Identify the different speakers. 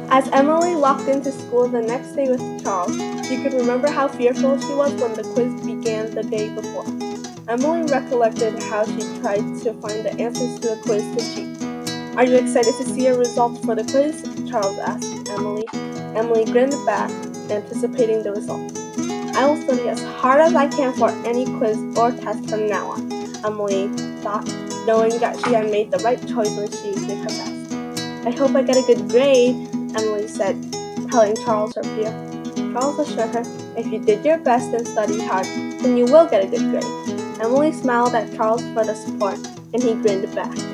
Speaker 1: As Emily walked into school the next day with Charles, she could remember how fearful she was when the quiz began the day before. Emily recollected how she tried to find the answers to the quiz to cheat. "Are you excited to see your results for the quiz?" Charles asked Emily. Emily grinned back, anticipating the results. "I will study as hard as I can for any quiz or test from now on," Emily thought, knowing that she had made the right choice when she did her best. "I hope I get a good grade," Emily said, telling Charles her fear. Charles assured her, "If you did your best and studied hard, then you will get a good grade." Emily smiled at Charles for the support, and he grinned back.